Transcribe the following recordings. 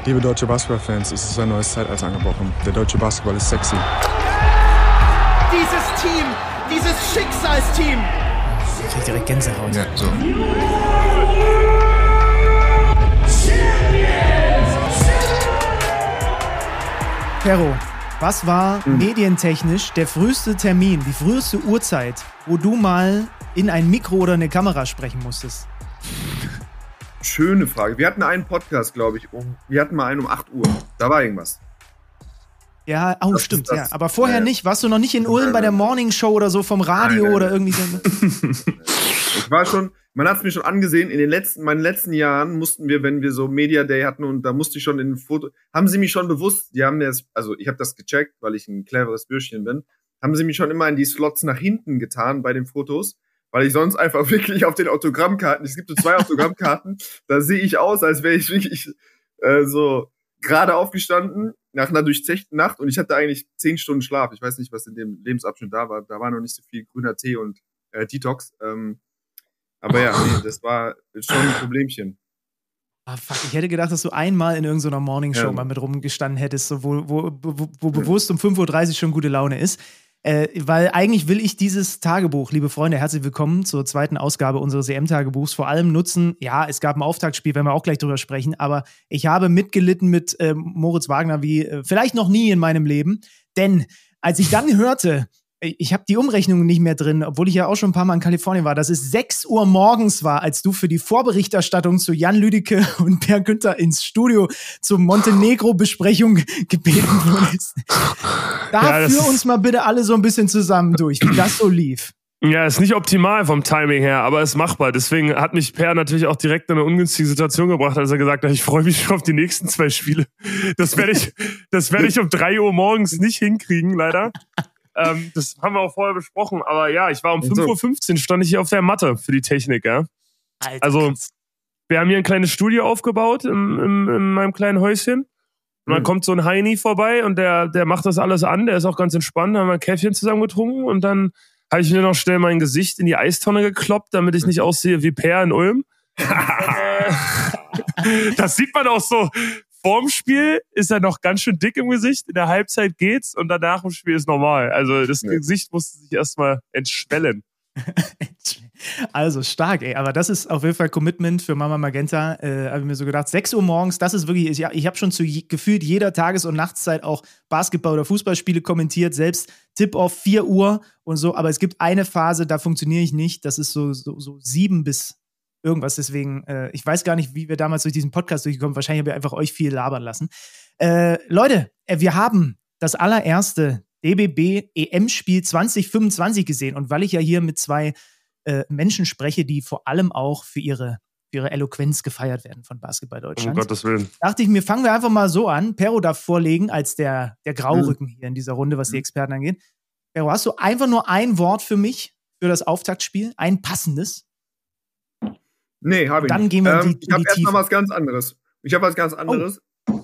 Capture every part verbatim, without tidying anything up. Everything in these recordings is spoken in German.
Liebe deutsche Basketballfans, es ist ein neues Zeitalter angebrochen. Der deutsche Basketball ist sexy. Dieses Team, dieses Schicksalsteam. Ich krieg direkt Gänsehaut. Ja, so. Pero, was war hm. medientechnisch der früheste Termin, die früheste Uhrzeit, wo du mal in ein Mikro oder eine Kamera sprechen musstest? Schöne Frage. Wir hatten einen Podcast, glaube ich, um, wir hatten mal einen um acht Uhr. Da war irgendwas. Ja, oh, das stimmt, das, ja. Aber vorher äh, nicht. Warst du noch nicht in Ulm bei der Morning Show oder so vom Radio nein, nein, oder irgendwie so? Ich war schon, man hat es mir schon angesehen, in den letzten, meinen letzten Jahren mussten wir, wenn wir so Media Day hatten und da musste ich schon in ein Foto, haben sie mich schon bewusst, die haben das, also ich habe das gecheckt, weil ich ein cleveres Bürschchen bin, haben sie mich schon immer in die Slots nach hinten getan bei den Fotos, weil ich sonst einfach wirklich auf den Autogrammkarten, es gibt so zwei Autogrammkarten, da sehe ich aus, als wäre ich wirklich äh, so gerade aufgestanden nach einer durchzechten Nacht und ich hatte eigentlich zehn Stunden Schlaf. Ich weiß nicht, was in dem Lebensabschnitt da war. Da war noch nicht so viel grüner Tee und äh, Detox. Ähm, aber ja, nee, das war schon ein Problemchen. Ah, fuck, ich hätte gedacht, dass du einmal in irgendeiner Morningshow ja. mal mit rumgestanden hättest, so, wo, wo, wo, wo bewusst um fünf Uhr dreißig schon gute Laune ist. Äh, weil eigentlich will ich dieses Tagebuch, liebe Freunde, herzlich willkommen zur zweiten Ausgabe unseres E M-Tagebuchs, vor allem nutzen, ja, es gab ein Auftaktspiel, werden wir auch gleich drüber sprechen, aber ich habe mitgelitten mit äh, Moritz Wagner wie äh, vielleicht noch nie in meinem Leben, denn als ich dann hörte, ich habe die Umrechnungen nicht mehr drin, obwohl ich ja auch schon ein paar Mal in Kalifornien war, dass es sechs Uhr morgens war, als du für die Vorberichterstattung zu Jan Lüdecke und Per Günther ins Studio zur Montenegro-Besprechung gebeten wurdest. Da ja, führ uns mal bitte alle so ein bisschen zusammen durch, wie das so lief. Ja, ist nicht optimal vom Timing her, aber ist machbar. Deswegen hat mich Per natürlich auch direkt in eine ungünstige Situation gebracht, als er gesagt hat, ich freue mich schon auf die nächsten zwei Spiele. Das werde ich, das werde ich um drei Uhr morgens nicht hinkriegen, leider. Ähm, das haben wir auch vorher besprochen, aber ja, ich war um fünf Uhr fünfzehn, stand ich hier auf der Matte für die Technik, ja. Alter, also, wir haben hier ein kleines Studio aufgebaut in, in, in meinem kleinen Häuschen. Und dann mhm. kommt so ein Heini vorbei und der, der macht das alles an, der ist auch ganz entspannt, da haben wir ein Käffchen zusammen getrunken und dann habe ich mir noch schnell mein Gesicht in die Eistonne gekloppt, damit ich nicht aussehe wie Per in Ulm. Das sieht man auch so. Vorm Spiel ist er noch ganz schön dick im Gesicht, in der Halbzeit geht's und danach im Spiel ist normal. Also das ja. Gesicht musste sich erstmal entschwellen. Also stark, ey. Aber das ist auf jeden Fall Commitment für Mama Magenta. Äh, habe ich mir so gedacht, sechs Uhr morgens, das ist wirklich, ich, ich habe schon zu je, gefühlt jeder Tages- und Nachtszeit auch Basketball- oder Fußballspiele kommentiert, selbst Tip-Off vier Uhr und so. Aber es gibt eine Phase, da funktioniere ich nicht. Das ist so, so, so sieben bis irgendwas, deswegen, äh, ich weiß gar nicht, wie wir damals durch diesen Podcast durchgekommen sind. Wahrscheinlich haben wir einfach euch viel labern lassen. Äh, Leute, äh, wir haben das allererste D B B-E M-Spiel zwanzig fünfundzwanzig gesehen. Und weil ich ja hier mit zwei äh, Menschen spreche, die vor allem auch für ihre, für ihre Eloquenz gefeiert werden von Basketball Deutschland, um Gottes Willen, dachte ich mir, fangen wir einfach mal so an. Pero darf vorlegen als der, der Graurücken mhm. hier in dieser Runde, was die Experten angeht. Pero, hast du einfach nur ein Wort für mich, für das Auftaktspiel? Ein passendes? Nee, habe ich Dann nicht. Gehen wir in die, ähm, ich habe erstmal was ganz anderes. Ich habe was ganz anderes. Oh.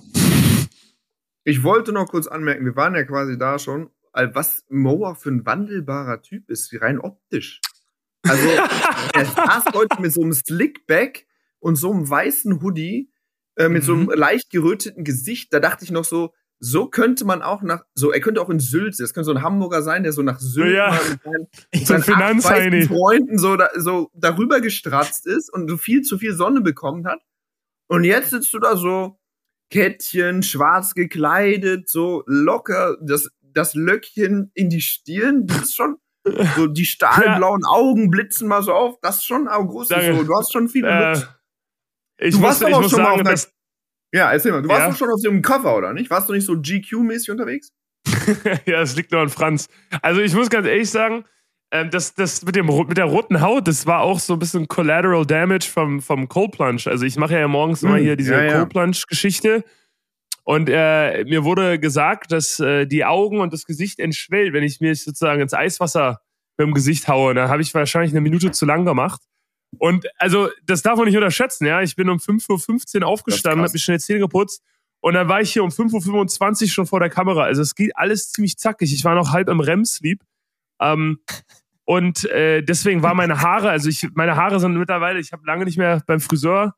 Ich wollte noch kurz anmerken, wir waren ja quasi da schon, was Moa für ein wandelbarer Typ ist, rein optisch. Also, er saß heute mit so einem Slickback und so einem weißen Hoodie, äh, mit mhm. so einem leicht geröteten Gesicht. Da dachte ich noch so, so könnte man auch nach, so, er könnte auch in Sylt, das könnte so ein Hamburger sein, der so nach Sylt ja. mal mit seinen, mit seinen acht weißen Freunden so, da, so darüber gestratzt ist und so viel zu viel Sonne bekommen hat. Und jetzt sitzt du da so, Kettchen, schwarz gekleidet, so locker, das, das Löckchen in die Stirn, das ist schon, so die stahlblauen ja. Augen blitzen mal so auf, das ist schon August, so, du hast schon viele äh, Looks. Ich du muss, warst ich auch muss schon sagen, mal auf dass Ja, erzähl mal. Du warst ja. doch schon auf so einem Cover, oder nicht? Warst du nicht so G Q-mäßig unterwegs? Ja, es liegt nur an Franz. Also ich muss ganz ehrlich sagen, ähm, das, das mit, dem, mit der roten Haut, das war auch so ein bisschen Collateral Damage vom, vom Cold Plunge. Also ich mache ja morgens hm, immer hier diese ja, ja. Cold Plunge-Geschichte. Und äh, mir wurde gesagt, dass äh, die Augen und das Gesicht entschwellt, wenn ich mir sozusagen ins Eiswasser mit dem Gesicht haue. Da habe ich wahrscheinlich eine Minute zu lang gemacht. Und also, das darf man nicht unterschätzen, ja. Ich bin um fünf Uhr fünfzehn aufgestanden, habe mich schnell Zähne geputzt und dann war ich hier um fünf Uhr fünfundzwanzig schon vor der Kamera. Also es geht alles ziemlich zackig. Ich war noch halb im R E M-Sleep. Ähm, und äh, deswegen war meine Haare, also ich, meine Haare sind mittlerweile, ich habe lange nicht mehr beim Friseur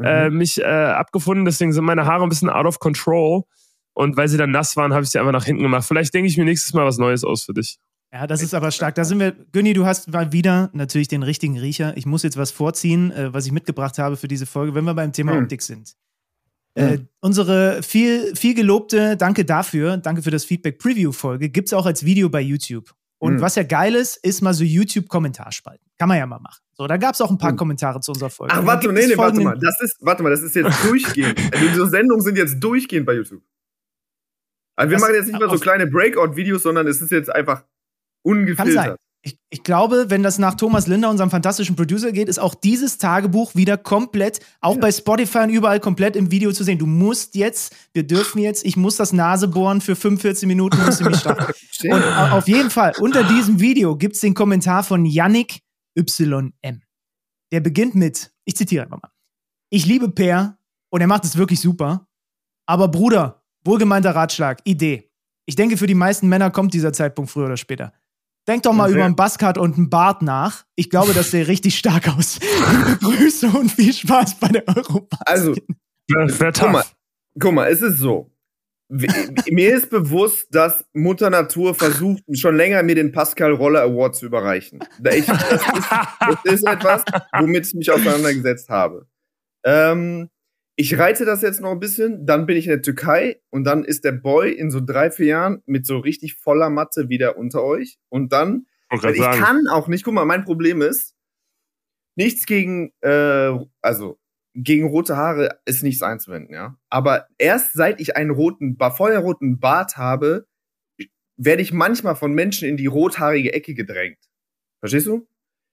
mhm. äh, mich äh, abgefunden, deswegen sind meine Haare ein bisschen out of control. Und weil sie dann nass waren, habe ich sie einfach nach hinten gemacht. Vielleicht denke ich mir nächstes Mal was Neues aus für dich. Ja, das ist aber stark. Da sind wir, Günni, du hast mal wieder natürlich den richtigen Riecher. Ich muss jetzt was vorziehen, äh, was ich mitgebracht habe für diese Folge, wenn wir beim Thema mhm. Optik sind. Äh, mhm. Unsere viel, viel gelobte, danke dafür, danke für das Feedback-Preview-Folge, gibt es auch als Video bei YouTube. Und mhm. was ja geil ist, ist mal so YouTube-Kommentarspalten. Kann man ja mal machen. So, da gab es auch ein paar mhm. Kommentare zu unserer Folge. Ach, warte, nee, nee, warte mal. Das ist, warte mal, das ist jetzt durchgehend. Diese Sendungen sind jetzt durchgehend bei YouTube. Also wir das, machen jetzt nicht mehr so kleine Breakout-Videos, sondern es ist jetzt einfach ungefiltert. Kann sein. Ich, ich glaube, wenn das nach Thomas Linder, unserem fantastischen Producer, geht, ist auch dieses Tagebuch wieder komplett, auch ja. bei Spotify und überall komplett im Video zu sehen. Du musst jetzt, wir dürfen jetzt, ich muss das Nase bohren für fünfundvierzig Minuten, musst du mich starten. Und auf jeden Fall, unter diesem Video gibt es den Kommentar von Yannick Y M. Der beginnt mit, ich zitiere einfach mal, ich liebe Per und er macht es wirklich super, aber Bruder, wohlgemeinter Ratschlag, Idee. Ich denke, für die meisten Männer kommt dieser Zeitpunkt früher oder später. Denk doch mal okay. über einen Buzzcut und einen Bart nach. Ich glaube, das sähe richtig stark aus. Liebe Grüße und viel Spaß bei der Eurobasket. Also, guck mal, guck mal, es ist so. Mir ist bewusst, dass Mutter Natur versucht, schon länger mir den Pascal Roller Award zu überreichen. Ich, das, ist, das ist etwas, womit ich mich auseinandergesetzt habe. Ähm, ich reite das jetzt noch ein bisschen, dann bin ich in der Türkei und dann ist der Boy in so drei, vier Jahren mit so richtig voller Matte wieder unter euch. Und dann, ich kann auch nicht, guck mal, mein Problem ist, nichts gegen, äh, also gegen rote Haare ist nichts einzuwenden, ja. Aber erst seit ich einen roten, feuerroten Bart habe, werde ich manchmal von Menschen in die rothaarige Ecke gedrängt. Verstehst du?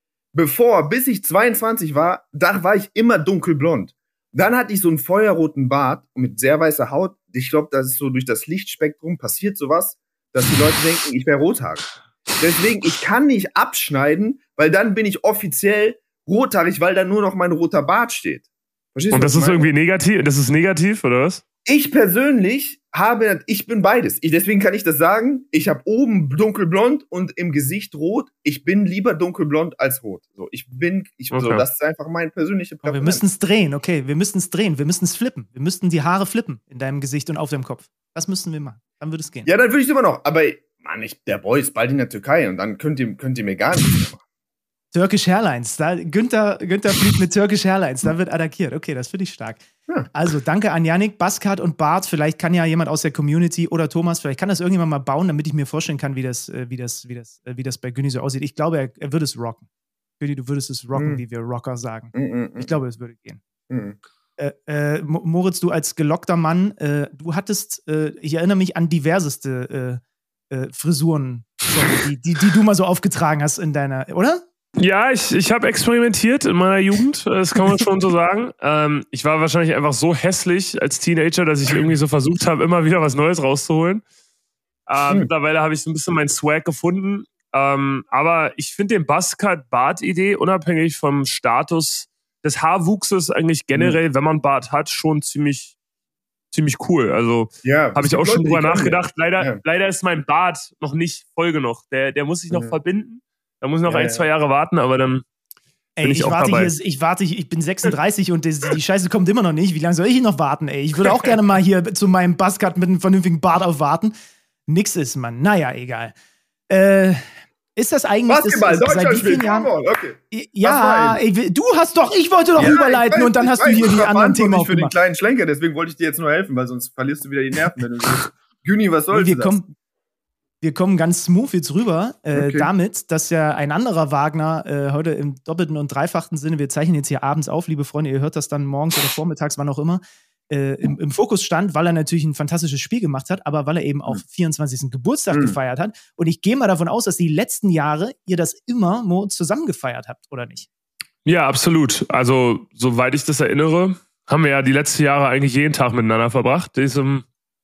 Bevor, bis ich zweiundzwanzig war, da war ich immer dunkelblond. Dann hatte ich so einen feuerroten Bart mit sehr weißer Haut. Ich glaube, das ist so durch das Lichtspektrum passiert sowas, dass die Leute denken, ich wäre rothaarig. Deswegen, ich kann nicht abschneiden, weil dann bin ich offiziell rothaarig, weil da nur noch mein roter Bart steht. Verstehst Und du, das ist irgendwie negativ? Das ist negativ, oder was? Ich persönlich habe, ich bin beides. Ich, deswegen kann ich das sagen. Ich habe oben dunkelblond und im Gesicht rot. Ich bin lieber dunkelblond als rot. So, ich bin, ich, okay. so, das ist einfach mein persönlicher Präferenz. Wir müssen es drehen, okay. Wir müssen es drehen. Wir müssen es flippen. Wir müssten die Haare flippen in deinem Gesicht und auf deinem Kopf. Das müssten wir machen. Dann würde es gehen. Ja, dann würde ich es immer noch. Aber, Mann, ich, der Boy ist bald in der Türkei und dann könnt ihr, könnt ihr mir gar nichts mehr machen. Turkish Airlines, da Günther, Günther fliegt mit Turkish Airlines, da wird attackiert. Okay, das finde ich stark. Ja. Also, danke an Yannick, Buzzcut und Bart. Vielleicht kann ja jemand aus der Community oder Thomas, vielleicht kann das irgendjemand mal bauen, damit ich mir vorstellen kann, wie das, wie das, wie das, wie das bei Günni so aussieht. Ich glaube, er, er würde es rocken. Günni, du würdest es rocken, mm. wie wir Rocker sagen. Mm, mm, mm. Ich glaube, es würde gehen. Mm. Äh, äh, Moritz, du als gelockter Mann, äh, du hattest, äh, ich erinnere mich an diverseste äh, äh, Frisuren, die, die, die du mal so aufgetragen hast in deiner, oder? Ja, ich, ich habe experimentiert in meiner Jugend, das kann man schon so sagen. Ähm, ich war wahrscheinlich einfach so hässlich als Teenager, dass ich irgendwie so versucht habe, immer wieder was Neues rauszuholen. Ähm, hm. Mittlerweile habe ich so ein bisschen meinen Swag gefunden. Ähm, aber ich finde den Buzzcut-Bart-Idee, unabhängig vom Status des Haarwuchses eigentlich generell, hm. wenn man Bart hat, schon ziemlich, ziemlich cool. Also ja, habe ich auch schon drüber nachgedacht. Leider, ja. leider ist mein Bart noch nicht voll genug. Der, der muss sich noch ja. verbinden. Da muss ich noch ja, ein, zwei Jahre warten, aber dann ey, bin ich, ich auch warte dabei. Hier, ich warte, ich bin sechsunddreißig und die, die Scheiße kommt immer noch nicht. Wie lange soll ich hier noch warten, ey? Ich würde auch gerne mal hier zu meinem Buzzcut mit einem vernünftigen Bart aufwarten. Nix ist, Mann. Naja, egal. Äh, ist das eigentlich... Basketball, ist, ist, Deutschland spielt, come on, okay. Ja, ey, du hast doch, ich wollte doch ja, überleiten weiß, und dann hast du hier die anderen Themen aufgemacht. Ich für den kleinen Schlenker, deswegen wollte ich dir jetzt nur helfen, weil sonst verlierst du wieder die Nerven, wenn du sagst, Günni, was soll nee, das? Kommen, Wir kommen ganz smooth jetzt rüber, äh, okay. damit, dass ja ein anderer Wagner äh, heute im doppelten und dreifachen Sinne, wir zeichnen jetzt hier abends auf, liebe Freunde, ihr hört das dann morgens oder vormittags, wann auch immer, äh, im, im Fokus stand, weil er natürlich ein fantastisches Spiel gemacht hat, aber weil er eben auch mhm. vierundzwanzigsten Geburtstag mhm. gefeiert hat. Und ich gehe mal davon aus, dass die letzten Jahre ihr das immer zusammen gefeiert habt, oder nicht? Ja, absolut. Also, soweit ich das erinnere, haben wir ja die letzten Jahre eigentlich jeden Tag miteinander verbracht. Diesem,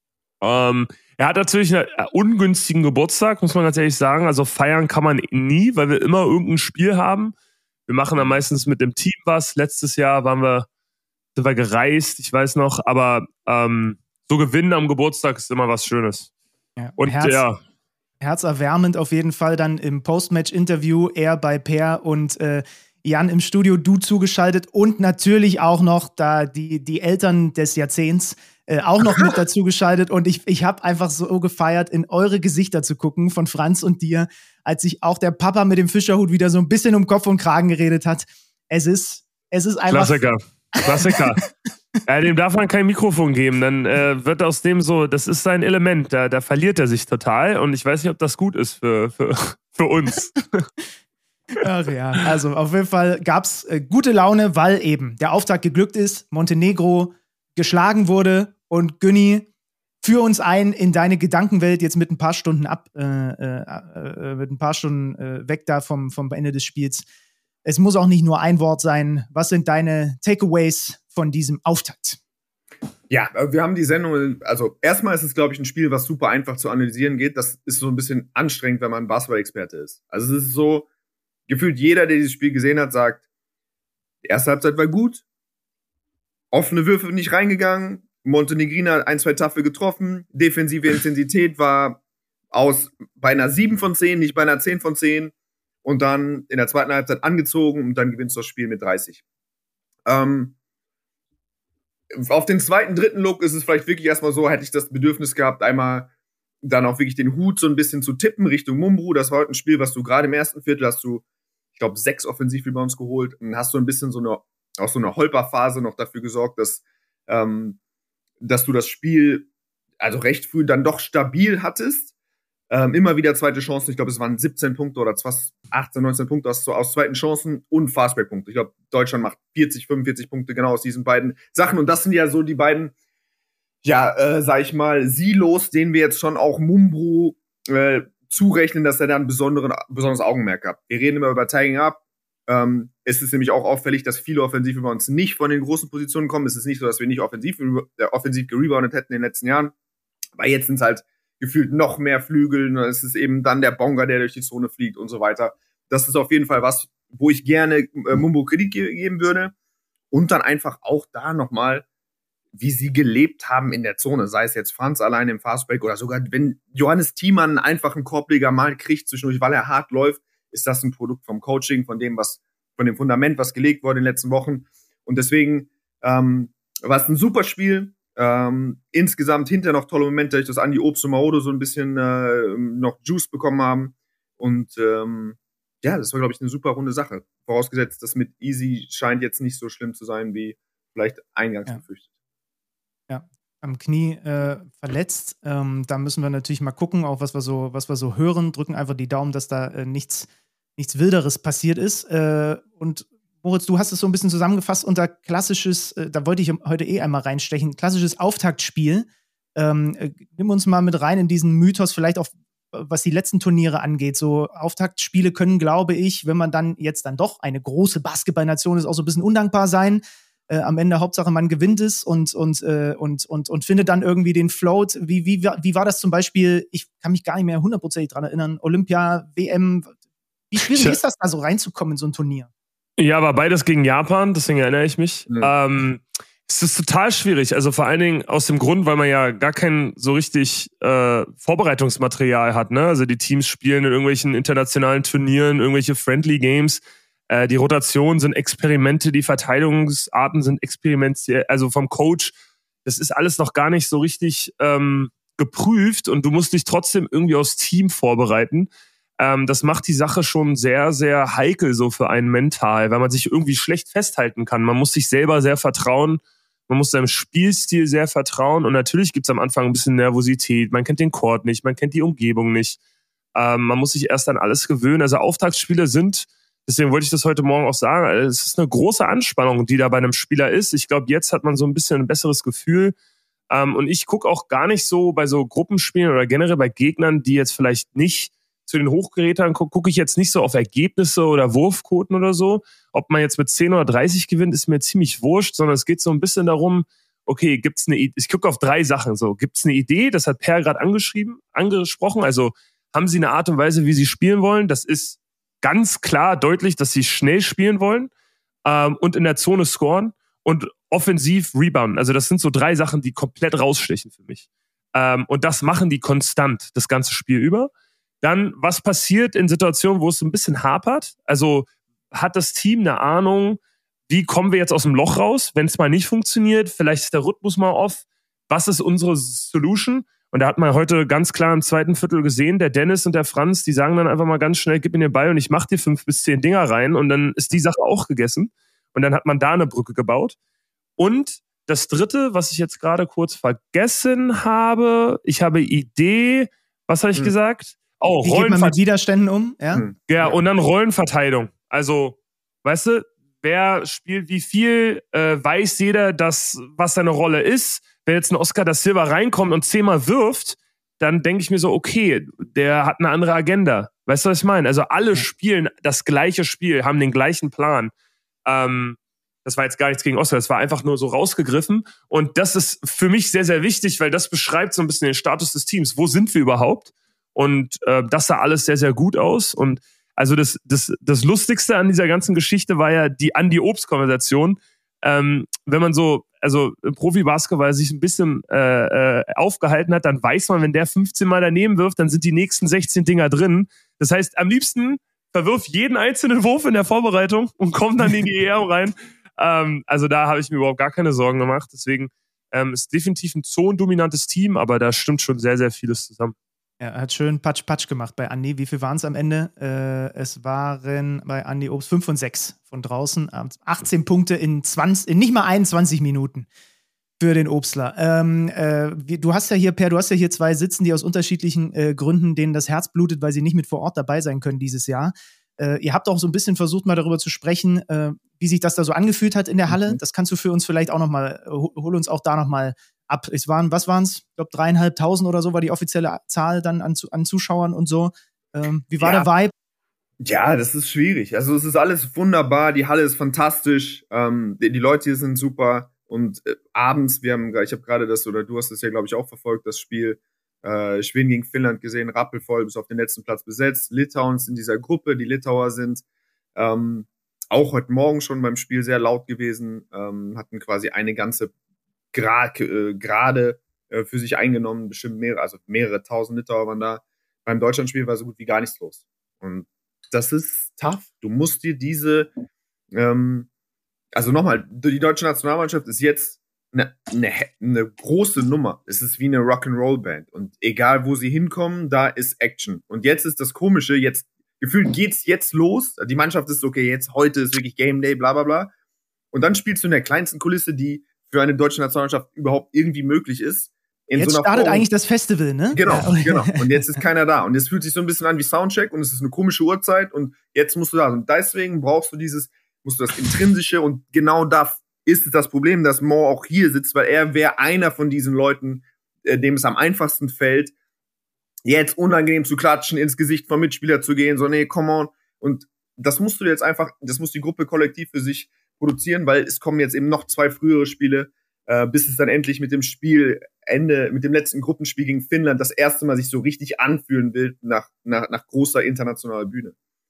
ähm, Er hat natürlich einen ungünstigen Geburtstag, muss man ganz ehrlich sagen. Also feiern kann man nie, weil wir immer irgendein Spiel haben. Wir machen dann meistens mit dem Team was. Letztes Jahr waren wir, sind wir gereist, ich weiß noch. Aber ähm, so gewinnen am Geburtstag ist immer was Schönes. Ja, und Herz, ja. Herzerwärmend auf jeden Fall dann im Post-Match-Interview, er bei Per und äh, Jan im Studio, du zugeschaltet und natürlich auch noch da die, die Eltern des Jahrzehnts äh, auch noch mit dazu geschaltet. Und ich, ich habe einfach so gefeiert, in eure Gesichter zu gucken von Franz und dir, als sich auch der Papa mit dem Fischerhut wieder so ein bisschen um Kopf und Kragen geredet hat. Es ist, es ist einfach... Klassiker, Klassiker. Ja, dem darf man kein Mikrofon geben, dann äh, wird aus dem so, das ist sein Element, da, da verliert er sich total und ich weiß nicht, ob das gut ist für, für, für uns. Ach ja, also auf jeden Fall gab's äh, gute Laune, weil eben der Auftakt geglückt ist, Montenegro geschlagen wurde und Günni, führ uns ein in deine Gedankenwelt jetzt mit ein paar Stunden ab, äh, äh, äh, mit ein paar Stunden äh, weg da vom, vom Ende des Spiels. Es muss auch nicht nur ein Wort sein. Was sind deine Takeaways von diesem Auftakt? Ja, wir haben die Sendung, also erstmal ist es, glaube ich, ein Spiel, was super einfach zu analysieren geht. Das ist so ein bisschen anstrengend, wenn man Basketball-Experte ist. Also es ist so, gefühlt jeder, der dieses Spiel gesehen hat, sagt, die erste Halbzeit war gut, offene Würfe nicht reingegangen, Montenegriner hat ein, zwei Tafel getroffen, defensive Intensität war aus bei einer sieben von zehn, nicht bei einer zehn von zehn und dann in der zweiten Halbzeit angezogen und dann gewinnst du das Spiel mit dreißig. Ähm, auf den zweiten, dritten Look ist es vielleicht wirklich erstmal so, hätte ich das Bedürfnis gehabt, einmal dann auch wirklich den Hut so ein bisschen zu tippen Richtung Mumbru. Das war heute ein Spiel, was du gerade im ersten Viertel hast du, ich glaube, sechs Offensivrebounds geholt und hast so ein bisschen so eine, auch so eine Holperphase noch dafür gesorgt, dass, ähm, dass du das Spiel also recht früh dann doch stabil hattest. Ähm, immer wieder zweite Chancen. Ich glaube, es waren siebzehn Punkte oder fast achtzehn, neunzehn Punkte aus, aus zweiten Chancen und Fastbreak-Punkte. Ich glaube, Deutschland macht vierzig, fünfundvierzig Punkte genau aus diesen beiden Sachen. Und das sind ja so die beiden, ja, äh, sag ich mal, Silos, denen wir jetzt schon auch Mumbru äh, zurechnen, dass er da ein besonderen, besonderes Augenmerk hat. Wir reden immer über Tagging Up. Ähm, es ist nämlich auch auffällig, dass viele Offensive bei uns nicht von den großen Positionen kommen. Es ist nicht so, dass wir nicht offensiv, äh, offensiv gereboundet hätten in den letzten Jahren. Aber jetzt sind es halt gefühlt noch mehr Flügel. Es ist eben dann der Bonga, der durch die Zone fliegt und so weiter. Das ist auf jeden Fall was, wo ich gerne äh, Mumbru Kredit ge- geben würde. Und dann einfach auch da nochmal, wie sie gelebt haben in der Zone. Sei es jetzt Franz allein im Fastbreak oder sogar, wenn Johannes Thiemann einfach einen Korbleger mal kriegt zwischendurch, weil er hart läuft, ist das ein Produkt vom Coaching, von dem, was, von dem Fundament, was gelegt wurde in den letzten Wochen. Und deswegen ähm, war es ein super Spiel. Ähm, insgesamt hinter noch tolle Momente, dass Andi Obst und Maodo so ein bisschen äh, noch Juice bekommen haben. Und ähm, ja, das war, glaube ich, eine super runde Sache. Vorausgesetzt, das mit Easy scheint jetzt nicht so schlimm zu sein, wie vielleicht eingangs ja. befürchtet. Ja, am Knie äh, verletzt. Ähm, da müssen wir natürlich mal gucken, auch was wir so, was wir so hören. Drücken einfach die Daumen, dass da äh, nichts, nichts Wilderes passiert ist. Äh, und Moritz, du hast es so ein bisschen zusammengefasst unter klassisches, äh, da wollte ich heute eh einmal reinstechen, klassisches Auftaktspiel. Ähm, äh, nimm uns mal mit rein in diesen Mythos, vielleicht auch, was die letzten Turniere angeht. So Auftaktspiele können, glaube ich, wenn man dann jetzt dann doch eine große Basketballnation ist, auch so ein bisschen undankbar sein. Äh, am Ende Hauptsache man gewinnt es und, und, äh, und, und, und findet dann irgendwie den Float. Wie, wie, wie war das zum Beispiel, ich kann mich gar nicht mehr hundertprozentig dran erinnern, Olympia, W M, wie schwierig ja. ist das da so reinzukommen in so ein Turnier? Ja, war beides gegen Japan, deswegen erinnere ich mich. Mhm. Ähm, es ist total schwierig, also vor allen Dingen aus dem Grund, weil man ja gar kein so richtig äh, Vorbereitungsmaterial hat, ne? Also die Teams spielen in irgendwelchen internationalen Turnieren, irgendwelche Friendly Games. Äh, die Rotationen sind Experimente, die Verteidigungsarten sind Experimente, also vom Coach. Das ist alles noch gar nicht so richtig ähm, geprüft und du musst dich trotzdem irgendwie aufs Team vorbereiten. Ähm, das macht die Sache schon sehr, sehr heikel so für einen mental, weil man sich irgendwie schlecht festhalten kann. Man muss sich selber sehr vertrauen, man muss seinem Spielstil sehr vertrauen und natürlich gibt's am Anfang ein bisschen Nervosität. Man kennt den Court nicht, man kennt die Umgebung nicht. Ähm, man muss sich erst an alles gewöhnen. Also Auftaktspiele sind, deswegen wollte ich das heute Morgen auch sagen, es ist eine große Anspannung, die da bei einem Spieler ist. Ich glaube, jetzt hat man so ein bisschen ein besseres Gefühl. Ähm, und ich gucke auch gar nicht so bei so Gruppenspielen oder generell bei Gegnern, die jetzt vielleicht nicht zu den Hochgerätern gucke, gucke ich jetzt nicht so auf Ergebnisse oder Wurfquoten oder so. Ob man jetzt mit zehn oder dreißig gewinnt, ist mir ziemlich wurscht, sondern es geht so ein bisschen darum, okay, gibt's eine Idee? Ich gucke auf drei Sachen so. Gibt's eine Idee? Das hat Per gerade angeschrieben, angesprochen. Also haben sie eine Art und Weise, wie sie spielen wollen? Das ist ganz klar deutlich, dass sie schnell spielen wollen ähm, und in der Zone scoren und offensiv rebounden. Also das sind so drei Sachen, die komplett rausstechen für mich. Ähm, und das machen die konstant, das ganze Spiel über. Dann, was passiert in Situationen, wo es ein bisschen hapert? Also hat das Team eine Ahnung, wie kommen wir jetzt aus dem Loch raus, wenn es mal nicht funktioniert, vielleicht ist der Rhythmus mal off, was ist unsere Solution? Und da hat man heute ganz klar im zweiten Viertel gesehen, der Dennis und der Franz, die sagen dann einfach mal ganz schnell, gib mir den Ball und ich mach dir fünf bis zehn Dinger rein und dann ist die Sache auch gegessen. Und dann hat man da eine Brücke gebaut. Und das Dritte, was ich jetzt gerade kurz vergessen habe, ich habe Idee, was habe ich hm. gesagt? Oh, Wie geht man mit Widerständen um? Ja? Hm. Ja, und dann Rollenverteilung. Also, weißt du, wer spielt wie viel, äh, weiß jeder, dass, was seine Rolle ist. Wenn jetzt ein Oscar da Silva reinkommt und zehnmal wirft, dann denke ich mir so, okay, der hat eine andere Agenda. Weißt du, was ich meine? Also alle spielen das gleiche Spiel, haben den gleichen Plan. Ähm, das war jetzt gar nichts gegen Oscar, das war einfach nur so rausgegriffen. Und das ist für mich sehr, sehr wichtig, weil das beschreibt so ein bisschen den Status des Teams. Wo sind wir überhaupt? Und äh, das sah alles sehr, sehr gut aus. Und also das, das, das Lustigste an dieser ganzen Geschichte war ja die Andi-Obst-Konversation. Ähm, wenn man so, also Profi-Basketball sich ein bisschen äh, äh, aufgehalten hat, dann weiß man, wenn der fünfzehn Mal daneben wirft, dann sind die nächsten sechzehn Dinger drin. Das heißt, am liebsten verwirf jeden einzelnen Wurf in der Vorbereitung und kommt dann in die E M rein. Ähm, also da habe ich mir überhaupt gar keine Sorgen gemacht. Deswegen ähm, ist definitiv ein zonendominantes Team, aber da stimmt schon sehr, sehr vieles zusammen. Ja, er hat schön Patsch-Patsch gemacht bei Andi. Wie viel waren es am Ende? Äh, es waren bei Andi Obst fünf und sechs von draußen. achtzehn Punkte in, zwanzig, in nicht mal einundzwanzig Minuten für den Obstler. Ähm, äh, wie, du hast ja hier, Per, du hast ja hier zwei sitzen, die aus unterschiedlichen äh, Gründen, denen das Herz blutet, weil sie nicht mit vor Ort dabei sein können dieses Jahr. Äh, ihr habt auch so ein bisschen versucht, mal darüber zu sprechen, äh, wie sich das da so angefühlt hat in der Halle. Mhm. Das kannst du für uns vielleicht auch noch mal, hol uns auch da noch mal ab. Es waren, was waren es? Ich glaube, dreieinhalbtausend oder so war die offizielle Zahl dann an, an Zuschauern und so. Ähm, wie war ja. der Vibe? Ja, das ist schwierig. Also es ist alles wunderbar, die Halle ist fantastisch, ähm, die, die Leute hier sind super und äh, abends, wir haben, ich habe gerade das, oder du hast das ja, glaube ich, auch verfolgt, das Spiel äh, Schweden gegen Finnland gesehen, rappelvoll, bis auf den letzten Platz besetzt. Litauen ist in dieser Gruppe, die Litauer sind ähm, auch heute Morgen schon beim Spiel sehr laut gewesen, ähm, hatten quasi eine ganze Gra- äh, gerade äh, für sich eingenommen, bestimmt mehrere, also mehrere tausend Litauer waren da. Beim Deutschlandspiel war so gut wie gar nichts los. Und das ist tough. Du musst dir diese, ähm, also nochmal, die deutsche Nationalmannschaft ist jetzt eine, eine, eine große Nummer. Es ist wie eine Rock'n'Roll-Band. Und egal, wo sie hinkommen, da ist Action. Und jetzt ist das Komische, jetzt gefühlt geht's jetzt los. Die Mannschaft ist okay, jetzt heute ist wirklich Game Day, bla bla bla. Und dann spielst du in der kleinsten Kulisse, die für eine deutsche Nationalmannschaft überhaupt irgendwie möglich ist. In jetzt so einer startet Form. Eigentlich das Festival, ne? Genau, ja. genau. Und jetzt ist keiner da. Und es fühlt sich so ein bisschen an wie Soundcheck und es ist eine komische Uhrzeit und jetzt musst du da. Und deswegen brauchst du dieses, musst du das Intrinsische und genau da ist das Problem, dass Mo auch hier sitzt, weil er wäre einer von diesen Leuten, äh, dem es am einfachsten fällt, jetzt unangenehm zu klatschen, ins Gesicht vom Mitspieler zu gehen, so, nee, come on. Und das musst du jetzt einfach, das muss die Gruppe kollektiv für sich produzieren, weil es kommen jetzt eben noch zwei frühere Spiele, äh, bis es dann endlich mit dem Spielende, mit dem letzten Gruppenspiel gegen Finnland das erste Mal sich so richtig anfühlen will nach, nach, nach großer internationaler Bühne.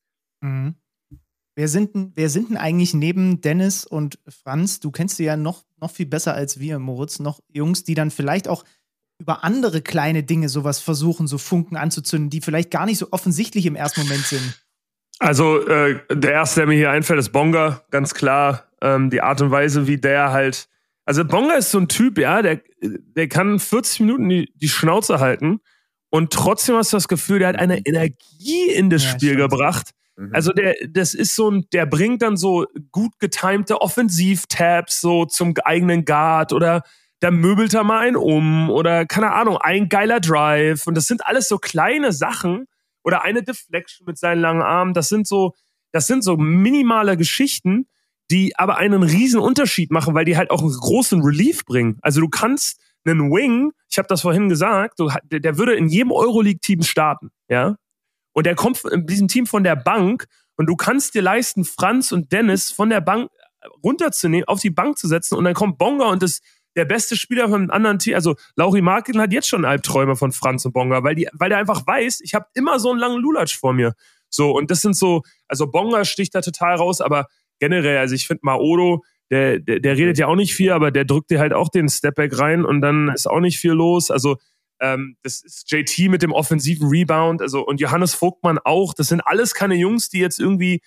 Mhm. Wer sind, denn, wer sind denn eigentlich neben Dennis und Franz, du kennst sie ja noch, noch viel besser als wir, Moritz, noch Jungs, die dann vielleicht auch über andere kleine Dinge sowas versuchen, so Funken anzuzünden, die vielleicht gar nicht so offensichtlich im ersten Moment sind? Also äh, der erste, der mir hier einfällt, ist Bonga, ganz klar. Ähm, die Art und Weise, wie der halt, also Bonga ist so ein Typ, ja, der, der kann vierzig Minuten die, die Schnauze halten und trotzdem hast du das Gefühl, der hat eine Energie in das ja, Spiel stimmt. gebracht. Mhm. Also der, das ist so ein, der bringt dann so gut getimte Offensiv-Tabs so zum eigenen Guard oder da möbelt er mal einen um oder keine Ahnung, ein geiler Drive und das sind alles so kleine Sachen oder eine Deflection mit seinen langen Armen, das sind so, das sind so minimale Geschichten, die aber einen riesen Unterschied machen, weil die halt auch einen großen Relief bringen. Also du kannst einen Wing, ich habe das vorhin gesagt, du, der, der würde in jedem Euroleague-Team starten, ja. Und der kommt in diesem Team von der Bank und du kannst dir leisten, Franz und Dennis von der Bank runterzunehmen, auf die Bank zu setzen und dann kommt Bonga und ist der beste Spieler von einem anderen Team. Also Lauri Markkanen hat jetzt schon Albträume von Franz und Bonga, weil die, weil der einfach weiß, ich habe immer so einen langen Lulatsch vor mir. So, und das sind so, also Bonga sticht da total raus, aber generell, also ich finde Maodo, der, der, der redet ja auch nicht viel, aber der drückt dir halt auch den Stepback rein und dann ist auch nicht viel los. Also ähm, das ist J T mit dem offensiven Rebound, also und Johannes Vogtmann auch. Das sind alles keine Jungs, die jetzt irgendwie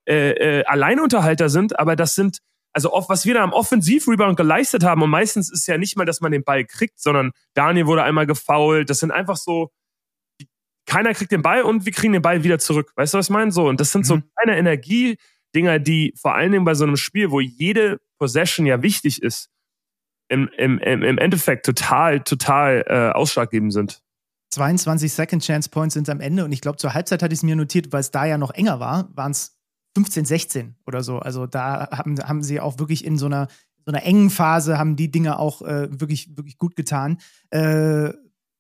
äh, äh, Alleinunterhalter sind, aber das sind, also oft, was wir da am Offensivrebound geleistet haben, und meistens ist ja nicht mal, dass man den Ball kriegt, sondern Daniel wurde einmal gefoult, das sind einfach so, keiner kriegt den Ball und wir kriegen den Ball wieder zurück. Weißt du, was ich meine? So, und das sind so Mhm. kleine Energiedinger, die vor allen Dingen bei so einem Spiel, wo jede Possession ja wichtig ist, im, im, im Endeffekt total, total äh, ausschlaggebend sind. zweiundzwanzig Second Chance Points sind am Ende und ich glaube, zur Halbzeit hatte ich es mir notiert, weil es da ja noch enger war, waren es fünfzehn, sechzehn oder so. Also da haben, haben sie auch wirklich in so einer, so einer engen Phase, haben die Dinge auch äh, wirklich, wirklich gut getan. Äh,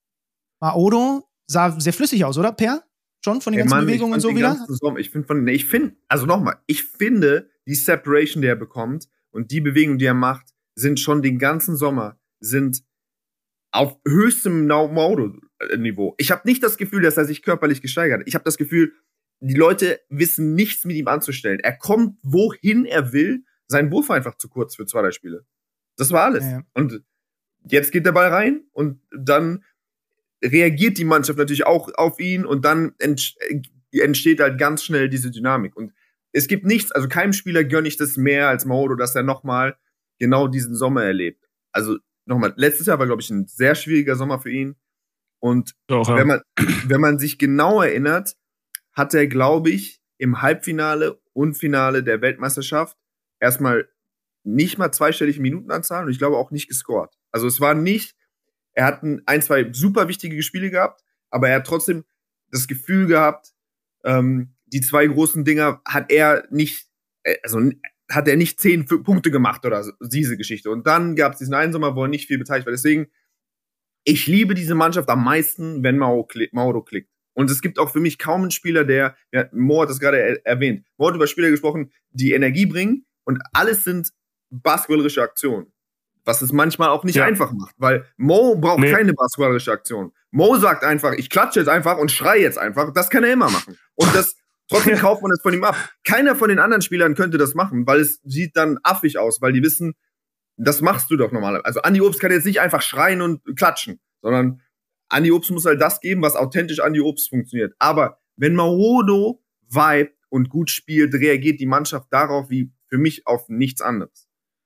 Maodo sah sehr flüssig aus, oder, Per? Schon von den Ey, ganzen Mann, Bewegungen und so wieder? Sommer, ich finde von, nee, ich finde, also nochmal, ich finde, die Separation, die er bekommt und die Bewegung, die er macht, sind schon den ganzen Sommer, sind auf höchstem Maodo-Niveau. Ich habe nicht das Gefühl, dass er sich körperlich gesteigert hat. Ich habe das Gefühl, die Leute wissen nichts mit ihm anzustellen. Er kommt, wohin er will. Sein Wurf war einfach zu kurz für zwei, drei Spiele. Das war alles. Ja. Und jetzt geht der Ball rein und dann reagiert die Mannschaft natürlich auch auf ihn und dann entsteht halt ganz schnell diese Dynamik. Und es gibt nichts, also keinem Spieler gönne ich das mehr als Maodo, dass er nochmal genau diesen Sommer erlebt. Also nochmal, letztes Jahr war, glaube ich, ein sehr schwieriger Sommer für ihn. Und Doch, ja. wenn man, wenn man sich genau erinnert, hat er, glaube ich, im Halbfinale und Finale der Weltmeisterschaft erstmal nicht mal zweistellige Minutenanzahl und ich glaube auch nicht gescored. Also es war nicht, er hat ein, ein zwei super wichtige Spiele gehabt, aber er hat trotzdem das Gefühl gehabt, ähm, die zwei großen Dinger hat er nicht, also hat er nicht zehn Punkte gemacht oder so, diese Geschichte. Und dann gab es diesen einen Sommer, wo er nicht viel beteiligt war. Deswegen, ich liebe diese Mannschaft am meisten, wenn Maodo klickt. Und es gibt auch für mich kaum einen Spieler, der, ja, Mo hat das gerade er- erwähnt, Mo hat über Spieler gesprochen, die Energie bringen und alles sind basketballerische Aktionen. Was es manchmal auch nicht ja. einfach macht, weil Mo braucht nee. keine basketballerische Aktion. Mo sagt einfach, ich klatsche jetzt einfach und schreie jetzt einfach. Das kann er immer machen. Und das trotzdem kauft man das von ihm ab. Keiner von den anderen Spielern könnte das machen, weil es sieht dann affig aus, weil die wissen, das machst du doch normalerweise. Also Andi Obst kann jetzt nicht einfach schreien und klatschen, sondern Andi Obst muss halt das geben, was authentisch Andi Obst funktioniert. Aber wenn Maodo vibet und gut spielt, reagiert die Mannschaft darauf wie für mich auf nichts anderes.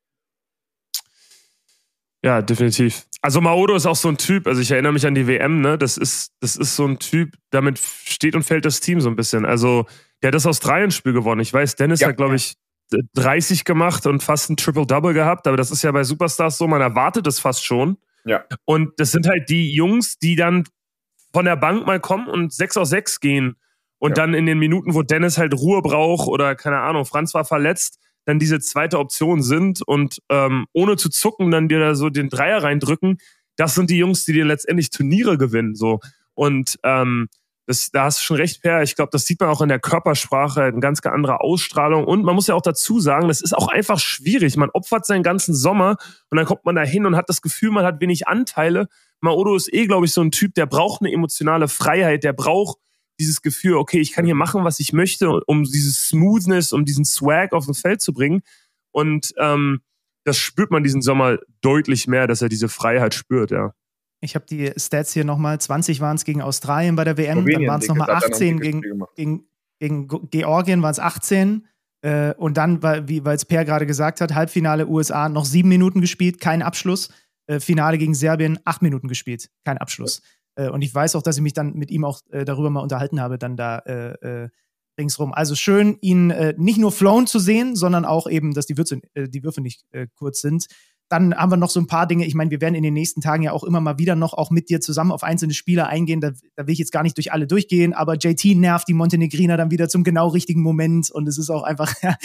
Ja, definitiv. Also Maodo ist auch so ein Typ, also ich erinnere mich an die W M, ne? Das ist, das ist so ein Typ, damit steht und fällt das Team so ein bisschen. Also der hat das Australien-Spiel gewonnen. Ich weiß, Dennis ja, hat, glaube ich, dreißig gemacht und fast ein Triple-Double gehabt, aber das ist ja bei Superstars so, man erwartet es fast schon. Ja. Und das sind halt die Jungs, die dann von der Bank mal kommen und sechs auf sechs gehen und ja. dann in den Minuten, wo Dennis halt Ruhe braucht oder keine Ahnung, Franz war verletzt, dann diese zweite Option sind und ähm, ohne zu zucken dann dir da so den Dreier reindrücken. Das sind die Jungs, die dir letztendlich Turniere gewinnen. So. Und ähm, das, da hast du schon recht, Per. Ich glaube, das sieht man auch in der Körpersprache, eine ganz andere Ausstrahlung. Und man muss ja auch dazu sagen, das ist auch einfach schwierig. Man opfert seinen ganzen Sommer und dann kommt man da hin und hat das Gefühl, man hat wenig Anteile. Maodo ist eh, glaube ich, so ein Typ, der braucht eine emotionale Freiheit, der braucht dieses Gefühl, okay, ich kann hier machen, was ich möchte, um dieses Smoothness, um diesen Swag auf dem Feld zu bringen. Und ähm, das spürt man diesen Sommer deutlich mehr, dass er diese Freiheit spürt, ja. Ich habe die Stats hier nochmal. zwanzig waren es gegen Australien bei der W M, Slowenien, dann waren es nochmal achtzehn gegen, gegen, gegen Georgien, waren es achtzehn. Äh, und dann, weil wie es Per gerade gesagt hat, Halbfinale U S A noch sieben Minuten gespielt, kein Abschluss. Äh, Finale gegen Serbien, acht Minuten gespielt, kein Abschluss. Ja. Äh, und ich weiß auch, dass ich mich dann mit ihm auch äh, darüber mal unterhalten habe, dann da äh, äh, ringsrum. Also schön, ihn äh, nicht nur flown zu sehen, sondern auch eben, dass die Würze, äh, die Würfe nicht äh, kurz sind. Dann haben wir noch so ein paar Dinge. Ich meine, wir werden in den nächsten Tagen ja auch immer mal wieder noch auch mit dir zusammen auf einzelne Spieler eingehen. Da, da will ich jetzt gar nicht durch alle durchgehen, aber J T nervt die Montenegriner dann wieder zum genau richtigen Moment und es ist auch einfach ja,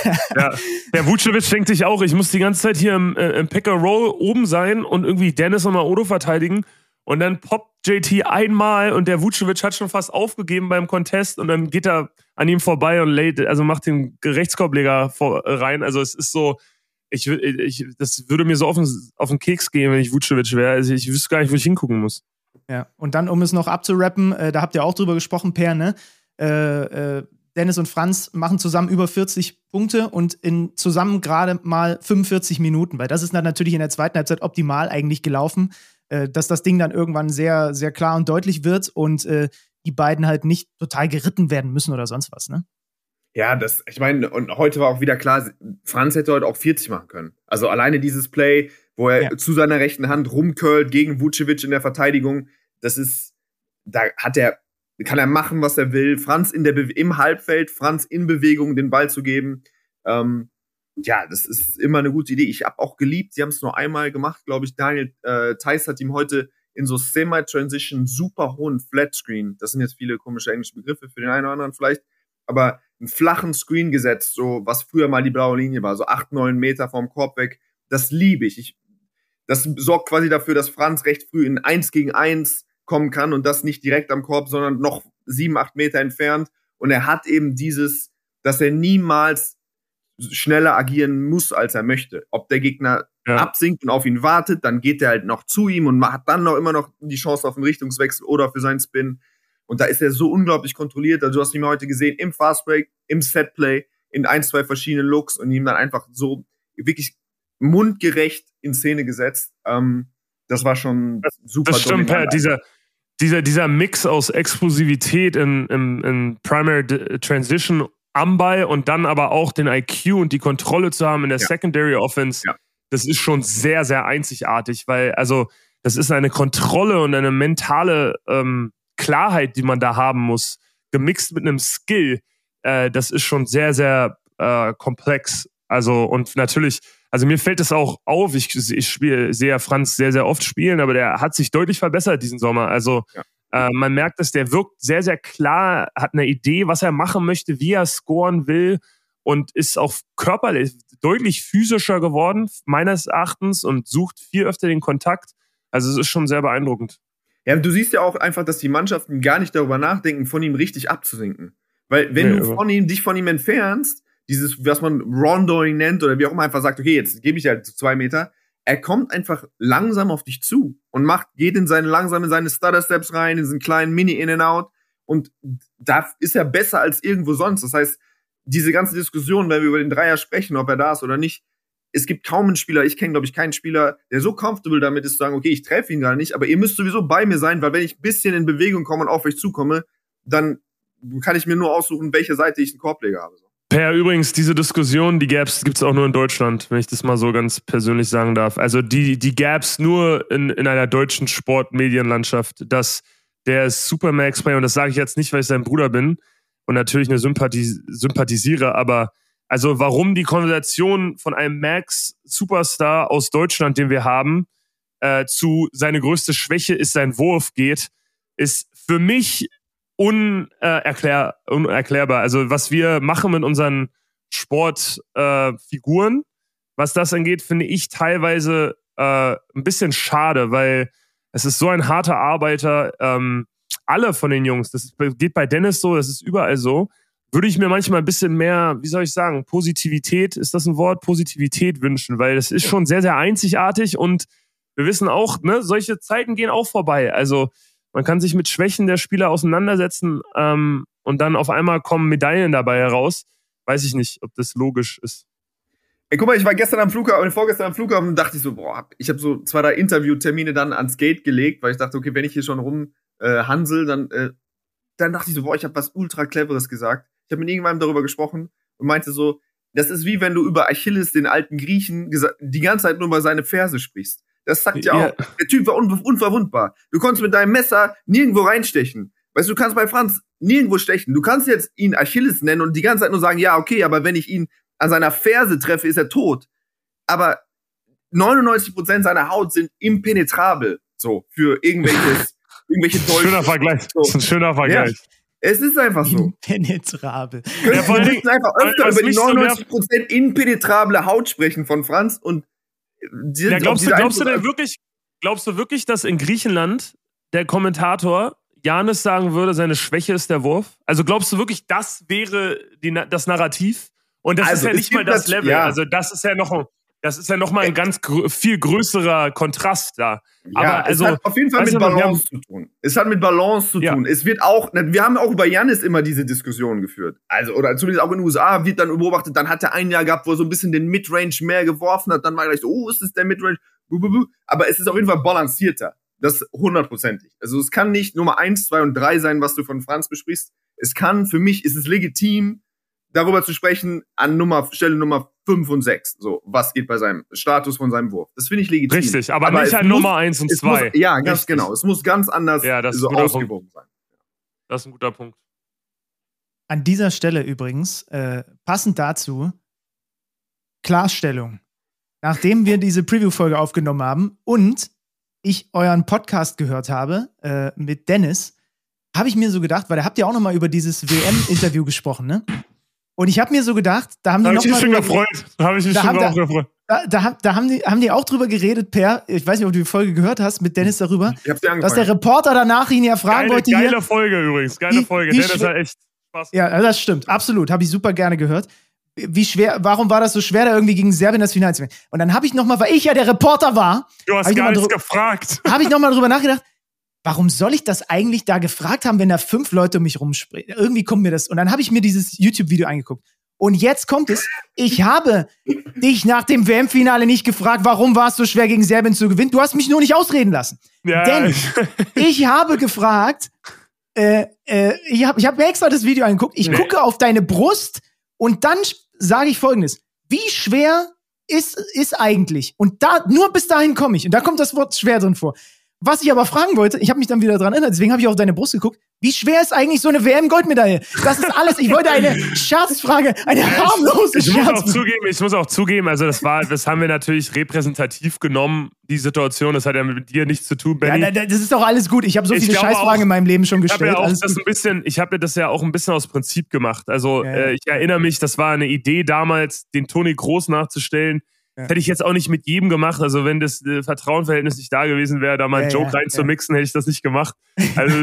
der Vucevic denkt sich auch, ich muss die ganze Zeit hier im, äh, im Pick-and-Roll oben sein und irgendwie Dennis und Maodo verteidigen und dann poppt J T einmal und der Vucevic hat schon fast aufgegeben beim Contest und dann geht er an ihm vorbei und lädt, also macht den Rechtskorbleger vor, rein. Also es ist so, Ich, ich, das würde mir so auf den, auf den Keks gehen, wenn ich Vucevic wäre. Also ich wüsste gar nicht, wo ich hingucken muss. Ja, und dann, um es noch abzurappen, äh, da habt ihr auch drüber gesprochen, Per, ne? Äh, äh, Dennis und Franz machen zusammen über vierzig Punkte und in zusammen gerade mal fünfundvierzig Minuten, weil das ist dann natürlich in der zweiten Halbzeit optimal eigentlich gelaufen, äh, dass das Ding dann irgendwann sehr, sehr klar und deutlich wird und äh, die beiden halt nicht total geritten werden müssen oder sonst was, ne? Ja, das, ich meine, und heute war auch wieder klar, Franz hätte heute auch vierzig machen können. Also alleine dieses Play, wo er ja. zu seiner rechten Hand rumcurlt gegen Vucevic in der Verteidigung, das ist, da hat er, kann er machen, was er will. Franz in der Be- im Halbfeld, Franz in Bewegung, den Ball zu geben. Ähm, ja, das ist immer eine gute Idee. Ich habe auch geliebt, sie haben es nur einmal gemacht, glaube ich. Daniel äh, Theis hat ihm heute in so Semi-Transition super hohen Flatscreen, das sind jetzt viele komische englische Begriffe für den einen oder anderen vielleicht, aber einen flachen Screen gesetzt, so was früher mal die blaue Linie war, so acht, neun Meter vom Korb weg. Das liebe ich. ich. Das sorgt quasi dafür, dass Franz recht früh in eins gegen eins kommen kann und das nicht direkt am Korb, sondern noch sieben, acht Meter entfernt. Und er hat eben dieses, dass er niemals schneller agieren muss, als er möchte. Ob der Gegner ja. absinkt und auf ihn wartet, dann geht er halt noch zu ihm und hat dann noch immer noch die Chance auf einen Richtungswechsel oder für seinen Spin. Und da ist er so unglaublich kontrolliert. Also du hast ihn heute gesehen im Fastbreak, im Setplay, in ein, zwei verschiedenen Looks und ihm dann einfach so wirklich mundgerecht in Szene gesetzt. Ähm, das war schon das, super. Das stimmt, Per. Dieser, dieser, dieser Mix aus Explosivität in, in, in Primary Transition am Ball und dann aber auch den I Q und die Kontrolle zu haben in der ja. Secondary Offense, ja. das ist schon sehr, sehr einzigartig, weil also das ist eine Kontrolle und eine mentale ähm, Klarheit, die man da haben muss, gemixt mit einem Skill, äh, das ist schon sehr, sehr äh, komplex. Also und natürlich, also mir fällt es auch auf, ich, ich spiele, sehe ja Franz sehr, sehr oft spielen, aber der hat sich deutlich verbessert diesen Sommer. Also ja. äh, man merkt, dass der wirkt sehr, sehr klar, hat eine Idee, was er machen möchte, wie er scoren will und ist auch körperlich deutlich physischer geworden, meines Erachtens, und sucht viel öfter den Kontakt. Also es ist schon sehr beeindruckend. Ja, du siehst ja auch einfach, dass die Mannschaften gar nicht darüber nachdenken, von ihm richtig abzusinken. Weil wenn nee, du von ihm, dich von ihm entfernst, dieses, was man Rondoing nennt oder wie auch immer, einfach sagt, okay, jetzt gebe ich halt zwei Meter, er kommt einfach langsam auf dich zu und macht, geht in seine, langsam in seine Stutter-Steps rein, in diesen kleinen Mini-In-and-Out und da ist er besser als irgendwo sonst. Das heißt, diese ganze Diskussion, wenn wir über den Dreier sprechen, ob er da ist oder nicht, es gibt kaum einen Spieler, ich kenne, glaube ich, keinen Spieler, der so comfortable damit ist, zu sagen, okay, ich treffe ihn gar nicht, aber ihr müsst sowieso bei mir sein, weil wenn ich ein bisschen in Bewegung komme und auf euch zukomme, dann kann ich mir nur aussuchen, welche Seite ich einen Korbleger habe. Per, übrigens, diese Diskussion, die gab's, gibt's auch nur in Deutschland, wenn ich das mal so ganz persönlich sagen darf. Also die, die gab's nur in, in einer deutschen Sportmedienlandschaft, dass der Supermax-Player, und das sage ich jetzt nicht, weil ich sein Bruder bin und natürlich eine Sympathie, sympathisiere, aber also warum die Konversation von einem Max-Superstar aus Deutschland, den wir haben, äh, zu seine größte Schwäche ist sein Wurf geht, ist für mich unerklär, unerklärbar. Also was wir machen mit unseren Sportfiguren, äh, was das angeht, finde ich teilweise äh, ein bisschen schade, weil es ist so ein harter Arbeiter. Ähm, alle von den Jungs, das geht bei Dennis so, das ist überall so, würde ich mir manchmal ein bisschen mehr, wie soll ich sagen, Positivität, ist das ein Wort? Positivität wünschen, weil das ist schon sehr, sehr einzigartig und wir wissen auch, ne, solche Zeiten gehen auch vorbei. Also man kann sich mit Schwächen der Spieler auseinandersetzen ähm, und dann auf einmal kommen Medaillen dabei heraus. Weiß ich nicht, ob das logisch ist. Ey, guck mal, ich war gestern am Flughafen, vorgestern am Flughafen und dachte ich so, boah, ich habe so zwei, drei Interviewtermine dann ans Gate gelegt, weil ich dachte, okay, wenn ich hier schon rum äh, hansel, dann, äh, dann dachte ich so, boah, ich habe was ultra Cleveres gesagt. Ich habe mit irgendjemandem darüber gesprochen und meinte so, das ist wie wenn du über Achilles, den alten Griechen, die ganze Zeit nur über seine Ferse sprichst. Das sagt ja, ja auch, der Typ war un- unverwundbar. Du konntest mit deinem Messer nirgendwo reinstechen. Weißt du, du kannst bei Franz nirgendwo stechen. Du kannst jetzt ihn Achilles nennen und die ganze Zeit nur sagen, ja, okay, aber wenn ich ihn an seiner Ferse treffe, ist er tot. Aber neunundneunzig Prozent seiner Haut sind impenetrabel. So, für irgendwelches, irgendwelche Dolche. Schöner Vergleich. So. Das ist ein schöner Vergleich. Ja. Es ist einfach so. Impenetrabel. Ja, wir müssen einfach öfter über die neunundneunzig Prozent so impenetrable Haut sprechen von Franz und die, ja, glaubst du, glaubst du denn wirklich, glaubst du wirklich, dass in Griechenland der Kommentator Giannis sagen würde, seine Schwäche ist der Wurf? Also glaubst du wirklich, das wäre die, das Narrativ? Und das also, ist ja nicht mal das, das Level. Ja. Also das ist ja noch, das ist ja noch mal ein ganz gr- viel größerer Kontrast da. Ja, aber also, es hat auf jeden Fall mit Balance zu tun. Es hat mit Balance zu ja. tun. Es wird auch, wir haben auch über Giannis immer diese Diskussion geführt. Also, oder zumindest auch in den U S A wird dann beobachtet, dann hat er ein Jahr gehabt, wo er so ein bisschen den Midrange mehr geworfen hat, dann war er gleich so, oh, ist das der Midrange? Aber es ist auf jeden Fall balancierter. Das hundertprozentig. Also es kann nicht Nummer eins, zwei und drei sein, was du von Franz besprichst. Es kann, für mich ist es legitim, darüber zu sprechen an Nummer, Stelle Nummer fünf und sechs. So, was geht bei seinem Status von seinem Wurf. Das finde ich legitim. Richtig, aber, aber nicht an Nummer eins und zwei. Ja, ganz Richtig. genau. Es muss ganz anders ja, das so ausgewogen sein. Das ist ein guter Punkt. An dieser Stelle übrigens, äh, passend dazu, Klarstellung. Nachdem wir diese Preview-Folge aufgenommen haben und ich euren Podcast gehört habe äh, mit Dennis, habe ich mir so gedacht, weil da habt ihr auch noch mal über dieses W M-Interview gesprochen, ne? Und ich habe mir so gedacht, da haben die noch mal... Da habe ich mich schon gefreut. Da habe ich mich schon auch gefreut. Da, da, da haben, die, haben die auch drüber geredet, Per, ich weiß nicht, ob du die Folge gehört hast, mit Dennis darüber, ich hab sie dass der Reporter danach ihn ja fragen geile, wollte geile hier... Geile Folge übrigens, geile wie, Folge. Wie Dennis hat echt Spaß. Ja, das stimmt, absolut. Habe ich super gerne gehört. Wie schwer, warum war das so schwer, da irgendwie gegen Serbien das Finale zu spielen? Und dann habe ich noch mal, weil ich ja der Reporter war... Du hast gar nichts gefragt. Habe ich noch mal drüber nachgedacht, warum soll ich das eigentlich da gefragt haben, wenn da fünf Leute um mich rumspringen? Irgendwie kommt mir das... Und dann habe ich mir dieses YouTube-Video angeguckt. Und jetzt kommt es, ich habe dich nach dem W M-Finale nicht gefragt, warum war es so schwer, gegen Serbien zu gewinnen. Du hast mich nur nicht ausreden lassen. Ja, Denn ich habe gefragt, äh, äh, ich habe ich hab mir extra das Video angeguckt, ich nee. gucke auf deine Brust und dann sage ich Folgendes. Wie schwer ist, ist eigentlich? Und da nur bis dahin komme ich. Und da kommt das Wort schwer drin vor. Was ich aber fragen wollte, ich habe mich dann wieder dran erinnert, deswegen habe ich auf deine Brust geguckt, wie schwer ist eigentlich so eine W M-Goldmedaille? Das ist alles, ich wollte eine Scherzfrage, eine harmlose ich, ich Scherzfrage. Muss auch zugeben, ich muss auch zugeben, also das war, das haben wir natürlich repräsentativ genommen, die Situation, das hat ja mit dir nichts zu tun, Benny. Ja, das ist doch alles gut, ich habe so ich viele Scheißfragen auch, in meinem Leben schon gestellt. Ich habe ja, das ein bisschen, ich hab ja das ja auch ein bisschen aus Prinzip gemacht, also ja, ja. Äh, ich erinnere mich, das war eine Idee damals, den Toni Kroos nachzustellen. Ja. Hätte ich jetzt auch nicht mit jedem gemacht. Also wenn das äh, Vertrauensverhältnis nicht da gewesen wäre, da mal einen ja, Joke ja, reinzumixen, ja. hätte ich das nicht gemacht. Also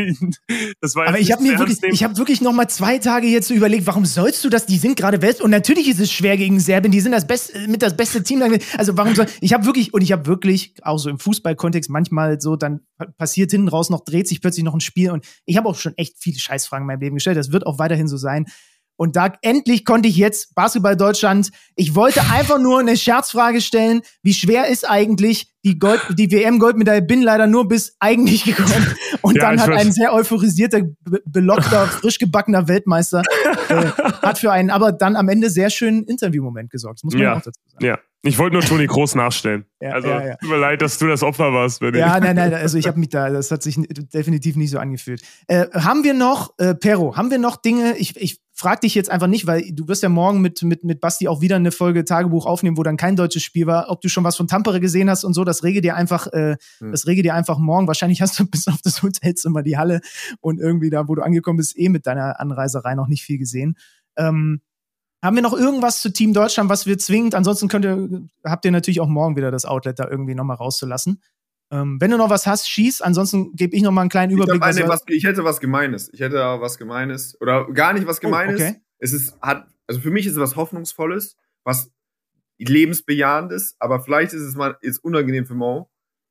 das war. Aber ich habe mir wirklich, ich habe wirklich noch mal zwei Tage jetzt so überlegt, warum sollst du das? Die sind gerade West und natürlich ist es schwer gegen Serbien. Die sind das beste, mit das beste Team. Also warum soll? Ich habe wirklich und ich habe wirklich auch so im Fußballkontext manchmal so, dann passiert hinten raus noch, dreht sich plötzlich noch ein Spiel und ich habe auch schon echt viele Scheißfragen in meinem Leben gestellt. Das wird auch weiterhin so sein. Und da endlich konnte ich jetzt Basketball Deutschland, ich wollte einfach nur eine Scherzfrage stellen, wie schwer ist eigentlich die, Gold, die W M-Goldmedaille, bin leider nur bis eigentlich gekommen. Und ja, dann hat ein sehr euphorisierter, be- belockter, frisch gebackener Weltmeister, äh, hat für einen aber dann am Ende sehr schönen Interviewmoment gesorgt. Das muss man ja auch dazu sagen. Ja. Ich wollte nur Toni Kroos nachstellen. Ja, also, ja, ja. tut mir leid, dass du das Opfer warst. Wenn ja, nein, nein, also ich habe mich da, das hat sich definitiv nicht so angefühlt. Äh, haben wir noch, äh, Pero, haben wir noch Dinge, ich, ich frag dich jetzt einfach nicht, weil du wirst ja morgen mit, mit, mit Basti auch wieder eine Folge Tagebuch aufnehmen, wo dann kein deutsches Spiel war, ob du schon was von Tampere gesehen hast und so, das rege dir einfach, äh, hm. das rege dir einfach morgen. Wahrscheinlich hast du bis auf das Hotelzimmer die Halle und irgendwie da, wo du angekommen bist, eh mit deiner Anreiserei noch nicht viel gesehen. Ähm, Haben wir noch irgendwas zu Team Deutschland, was wir zwingend, ansonsten könnt ihr, habt ihr natürlich auch morgen wieder das Outlet da irgendwie nochmal rauszulassen. Ähm, wenn du noch was hast, schieß, ansonsten gebe ich nochmal einen kleinen Überblick. Ich, eine, was, ich hätte was Gemeines. Ich hätte was Gemeines. Oder gar nicht was Gemeines. Oh, okay. Es ist, hat, also für mich ist es was Hoffnungsvolles, was lebensbejahendes, aber vielleicht ist es mal ist unangenehm für Mo.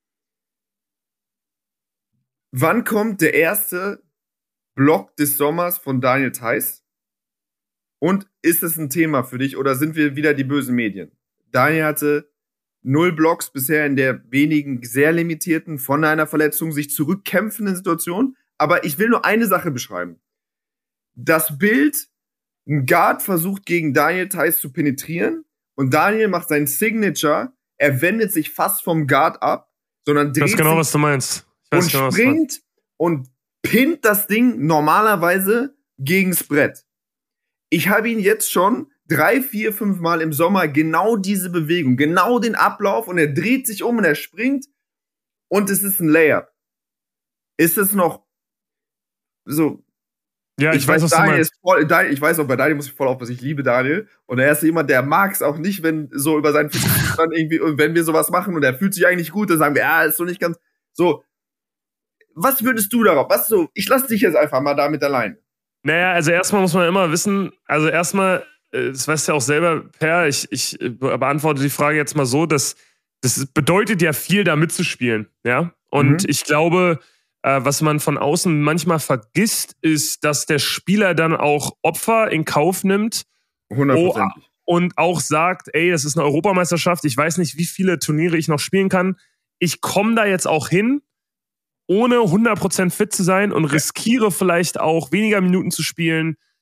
Wann kommt der erste Block des Sommers von Daniel Theiss? Und ist es ein Thema für dich oder sind wir wieder die bösen Medien? Daniel hatte null Blocks bisher in der wenigen sehr limitierten, von einer Verletzung sich zurückkämpfenden Situation. Aber ich will nur eine Sache beschreiben. Das Bild, ein Guard versucht gegen Daniel Theiss zu penetrieren und Daniel macht seinen Signature, er wendet sich fast vom Guard ab, sondern dreht ich weiß genau, sich was du meinst. Ich weiß und genau, springt und pinnt das Ding normalerweise gegens Brett. Ich habe ihn jetzt schon drei, vier, fünf Mal im Sommer genau diese Bewegung, genau den Ablauf und er dreht sich um und er springt und es ist ein Layup. Ist es noch so? Ja, ich, ich weiß, was Daniel du meinst. Ist voll, Daniel, ich weiß auch, bei Daniel muss ich voll aufpassen, ich liebe Daniel und er ist jemand, der mag es auch nicht, wenn so über seinen dann irgendwie, und wenn wir sowas machen und er fühlt sich eigentlich gut, dann sagen wir, ja, ist so nicht ganz so. Was würdest du darauf? Was so? Ich lasse dich jetzt einfach mal damit allein. Naja, also erstmal muss man immer wissen, also erstmal, das weißt du ja auch selber, Per, ich, ich beantworte die Frage jetzt mal so, dass das bedeutet ja viel, da mitzuspielen, ja. Und mhm. ich glaube, äh, was man von außen manchmal vergisst, ist, dass der Spieler dann auch Opfer in Kauf nimmt hundertprozentig. Und auch sagt, ey, das ist eine Europameisterschaft, ich weiß nicht, wie viele Turniere ich noch spielen kann. Ich komme da jetzt auch hin, ohne hundert Prozent fit zu sein und riskiere vielleicht auch weniger Minuten zu spielen,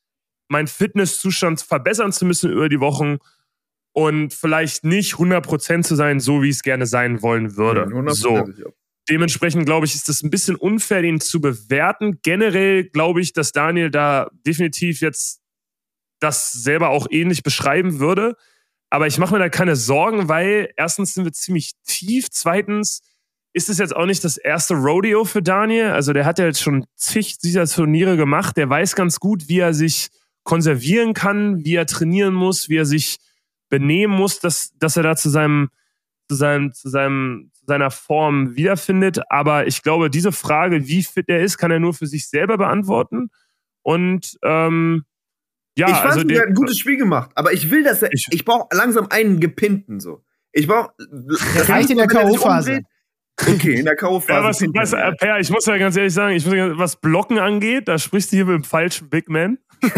meinen Fitnesszustand verbessern zu müssen über die Wochen und vielleicht nicht hundert Prozent zu sein, so wie ich es gerne sein wollen würde. Ja, so. Dementsprechend, glaube ich, ist es ein bisschen unfair, ihn zu bewerten. Generell glaube ich, dass Daniel da definitiv jetzt das selber auch ähnlich beschreiben würde. Aber ich mache mir da keine Sorgen, weil erstens sind wir ziemlich tief. Zweitens ist es jetzt auch nicht das erste Rodeo für Daniel. Also der hat ja jetzt schon zig dieser Turniere gemacht. Der weiß ganz gut, wie er sich konservieren kann, wie er trainieren muss, wie er sich benehmen muss, dass, dass er da zu seinem, zu seinem, zu seinem, zu seiner Form wiederfindet. Aber ich glaube, diese Frage, wie fit er ist, kann er nur für sich selber beantworten. Und ähm, ja, ich fand, also er hat ein gutes Spiel gemacht, aber ich will, dass er, ich, ich brauche langsam einen gepinnten, so. Ich brauche, das reicht in der K O-Phase. Okay, in der K O-Phase. Ja, was, was, äh, Per, ich muss ja ganz ehrlich sagen, ich muss ja, was Blocken angeht, da sprichst du hier mit dem falschen Big Man.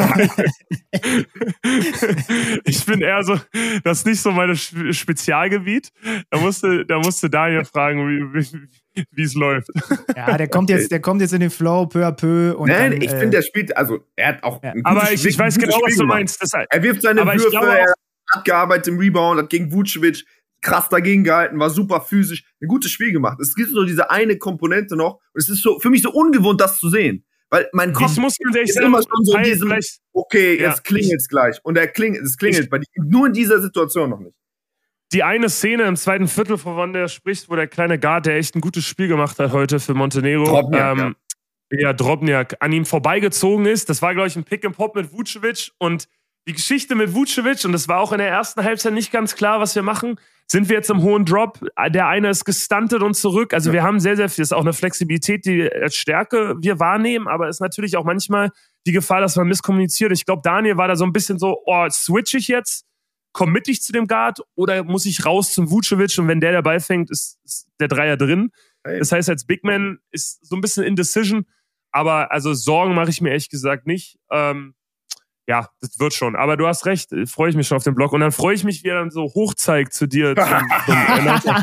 Ich bin eher so, das ist nicht so mein Spezialgebiet. Da musste, da musste Daniel fragen, wie, wie, wie es läuft. Ja, der kommt jetzt, der kommt jetzt in den Flow peu à peu. Und Nein, dann, ich äh, finde, der spielt, also er hat auch. Ja. Ein Aber gutes ich, Spiel, ich weiß genau, was du meinst. Das, er wirft seine aber Würfe, glaube, er hat gearbeitet im Rebound, hat gegen Vucevic krass dagegen gehalten, war super physisch, ein gutes Spiel gemacht. Es gibt nur diese eine Komponente noch und es ist so für mich so ungewohnt, das zu sehen. Weil mein Kopf ich muss ist sagen, immer schon so in diesem, vielleicht, okay, ja. jetzt klingelt's gleich. Und er klingelt, es klingelt ich, bei die, nur in dieser Situation noch nicht. Die eine Szene im zweiten Viertel, wovon der spricht, wo der kleine Guard, der echt ein gutes Spiel gemacht hat heute für Montenegro, Drobnjak, ähm, ja. ja, Drobnjak, an ihm vorbeigezogen ist. Das war, glaube ich, ein Pick-and-Pop mit Vucevic und die Geschichte mit Vucevic, und das war auch in der ersten Halbzeit nicht ganz klar, was wir machen. Sind wir jetzt im hohen Drop? Der eine ist gestuntet und zurück. Also ja. wir haben sehr, sehr viel. Das ist auch eine Flexibilität, die als Stärke wir wahrnehmen, aber ist natürlich auch manchmal die Gefahr, dass man misskommuniziert. Ich glaube, Daniel war da so ein bisschen so, oh, switch ich jetzt? Committe ich zu dem Guard oder muss ich raus zum Vucevic? Und wenn der der Ball fängt, ist, ist der Dreier drin. Hey. Das heißt, als Big Man ist so ein bisschen Indecision. Aber also Sorgen mache ich mir ehrlich gesagt nicht. Ähm, Ja, das wird schon. Aber du hast recht, freue ich mich schon auf den Blog. Und dann freue ich mich, wie er dann so hochzeigt zu dir. zum, zum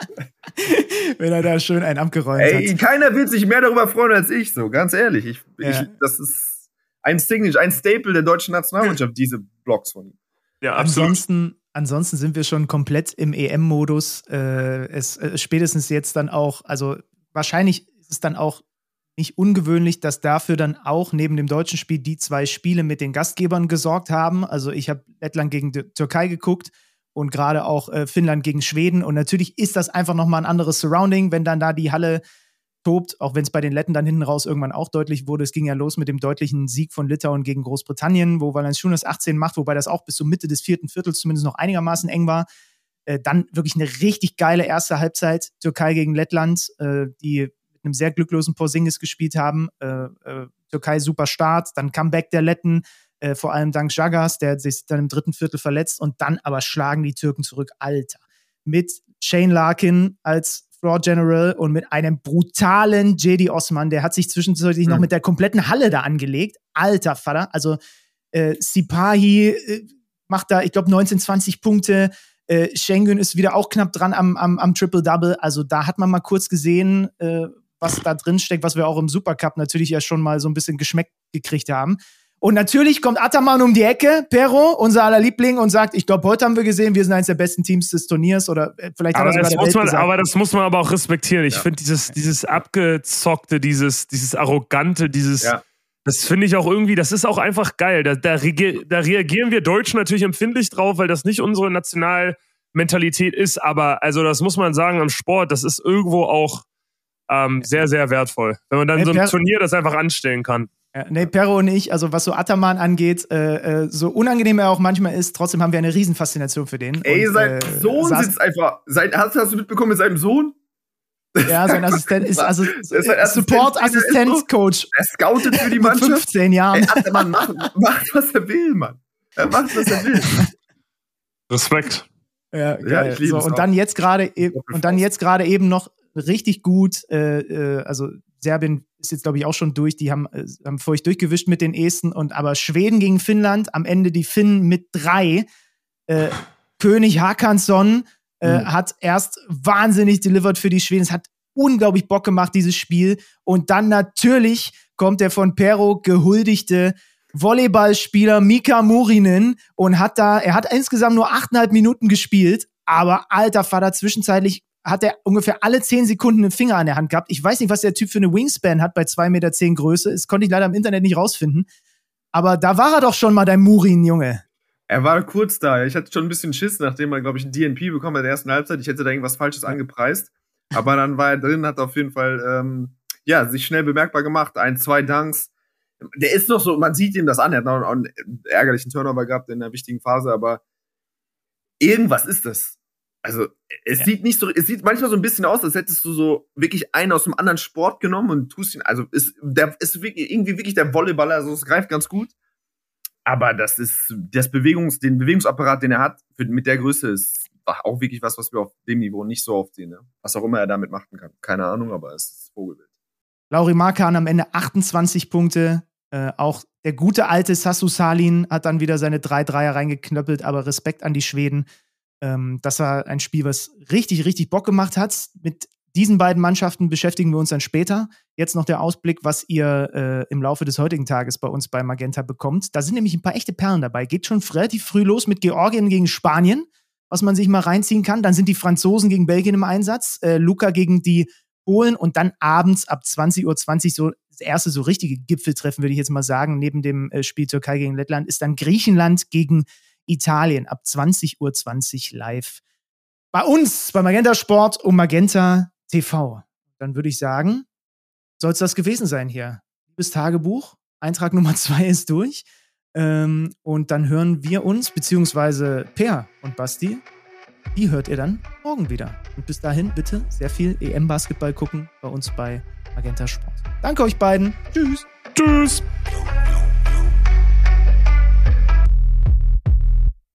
Wenn er da schön einen abgeräumt Ey, hat. Keiner wird sich mehr darüber freuen als ich, so, ganz ehrlich. Ich, ja. ich, das ist ein Signature, ein Staple der deutschen Nationalmannschaft, diese Blogs von ihm. Ja, absolut. Ansonsten, ansonsten sind wir schon komplett im E M-Modus. Äh, es äh, spätestens jetzt dann auch, also wahrscheinlich ist es dann auch nicht ungewöhnlich, dass dafür dann auch neben dem deutschen Spiel die zwei Spiele mit den Gastgebern gesorgt haben. Also ich habe Lettland gegen die Türkei geguckt und gerade auch äh, Finnland gegen Schweden. Und natürlich ist das einfach nochmal ein anderes Surrounding, wenn dann da die Halle tobt, auch wenn es bei den Letten dann hinten raus irgendwann auch deutlich wurde. Es ging ja los mit dem deutlichen Sieg von Litauen gegen Großbritannien, wo Valanciunas achtzehn macht, wobei das auch bis zur Mitte des vierten Viertels zumindest noch einigermaßen eng war. Äh, dann wirklich eine richtig geile erste Halbzeit, Türkei gegen Lettland, äh, die einem sehr glücklosen Porzingis gespielt haben. Äh, äh, Türkei super Start, dann Comeback der Letten, äh, vor allem dank Jagas, der sich dann im dritten Viertel verletzt und dann aber schlagen die Türken zurück. Alter. Mit Shane Larkin als Floor General und mit einem brutalen J D Osman, der hat sich zwischenzeitlich mhm. noch mit der kompletten Halle da angelegt. Alter Vater, also äh, Sipahi äh, macht da, ich glaube, neunzehn, zwanzig Punkte. Äh, Şengün ist wieder auch knapp dran am, am, am Triple-Double. Also da hat man mal kurz gesehen, äh, was da drin steckt, was wir auch im Supercup natürlich ja schon mal so ein bisschen geschmeckt gekriegt haben. Und natürlich kommt Ataman um die Ecke, Pero, unser aller Liebling, und sagt, ich glaube, heute haben wir gesehen, wir sind eines der besten Teams des Turniers oder vielleicht aber hat er sogar das der muss Welt man, gesagt. Aber das muss man aber auch respektieren. Ich ja. finde dieses, dieses abgezockte, dieses, dieses arrogante, dieses, ja. das finde ich auch irgendwie, das ist auch einfach geil. Da, da, rege, da reagieren wir Deutschen natürlich empfindlich drauf, weil das nicht unsere Nationalmentalität ist, aber also das muss man sagen am Sport, das ist irgendwo auch ähm, sehr, sehr wertvoll. Wenn man dann hey, so ein Per- Turnier das einfach anstellen kann. Ja, nee, Pero und ich, also was so Ataman angeht, äh, äh, so unangenehm er auch manchmal ist, trotzdem haben wir eine Riesenfaszination für den. Ey, und, sein äh, Sohn saß, sitzt einfach, sein, hast, hast du mitbekommen mit seinem Sohn? Ja, sein Assistent ist also ist Support-Assistent-Coach. Er scoutet für die Mannschaft. Mit fünfzehn Jahren. Ey, Ataman macht, macht, was er will, Mann. Er macht, was er will. Respekt. Ja, ja geil. ich liebe so, es und auch. dann jetzt gerade e- und dann jetzt gerade eben noch richtig gut, äh, äh, also Serbien ist jetzt, glaube ich, auch schon durch. Die haben, äh, haben feucht durchgewischt mit den Esten. Und aber Schweden gegen Finnland, am Ende die Finnen mit drei. Äh, König Hakansson äh, mhm. hat erst wahnsinnig delivered für die Schweden. Es hat unglaublich Bock gemacht, dieses Spiel. Und dann natürlich kommt der von Pero gehuldigte Volleyballspieler Mika Murinen und hat da, er hat insgesamt nur achteinhalb Minuten gespielt, aber alter Vater, zwischenzeitlich hat er ungefähr alle zehn Sekunden einen Finger an der Hand gehabt. Ich weiß nicht, was der Typ für eine Wingspan hat bei zwei Meter zehn Größe. Das konnte ich leider im Internet nicht rausfinden. Aber da war er doch schon mal, dein Murin, Junge. Er war kurz da. Ich hatte schon ein bisschen Schiss, nachdem er, glaube ich, ein D N P bekommen hat in der ersten Halbzeit. Ich hätte da irgendwas Falsches angepreist. Aber dann war er drin, hat auf jeden Fall ähm, ja, sich schnell bemerkbar gemacht. Ein, zwei Dunks. Der ist noch so, man sieht ihm das an. Er hat noch einen ärgerlichen Turnover gehabt in einer wichtigen Phase. Aber irgendwas ist das. Also, es ja. sieht nicht so, es sieht manchmal so ein bisschen aus, als hättest du so wirklich einen aus einem anderen Sport genommen und tust ihn, also, ist, der ist wirklich, irgendwie wirklich der Volleyballer, also, es greift ganz gut. Aber das ist, das Bewegungs, den Bewegungsapparat, den er hat, für, mit der Größe ist auch wirklich was, was wir auf dem Niveau nicht so oft sehen, ne? Was auch immer er damit machen kann. Keine Ahnung, aber es ist Vogelwild. Lauri Markan am Ende achtundzwanzig Punkte, äh, auch der gute alte Sassu Salin hat dann wieder seine drei Dreier reingeknöppelt, aber Respekt an die Schweden. Das war ein Spiel, was richtig, richtig Bock gemacht hat. Mit diesen beiden Mannschaften beschäftigen wir uns dann später. Jetzt noch der Ausblick, was ihr äh, im Laufe des heutigen Tages bei uns bei Magenta bekommt. Da sind nämlich ein paar echte Perlen dabei. Geht schon relativ früh los mit Georgien gegen Spanien, was man sich mal reinziehen kann. Dann sind die Franzosen gegen Belgien im Einsatz. Äh, Luka gegen die Polen und dann abends ab zwanzig Uhr zwanzig so das erste so richtige Gipfeltreffen, würde ich jetzt mal sagen. Neben dem äh, Spiel Türkei gegen Lettland ist dann Griechenland gegen Italien ab zwanzig Uhr zwanzig live bei uns, bei Magenta Sport und Magenta T V. Dann würde ich sagen, soll es das gewesen sein hier. Liebes Tagebuch, Eintrag Nummer zwei ist durch. Ähm, und dann hören wir uns, beziehungsweise Per und Basti, die hört ihr dann morgen wieder. Und bis dahin bitte sehr viel E M-Basketball gucken bei uns bei Magenta Sport. Danke euch beiden. Tschüss. Tschüss.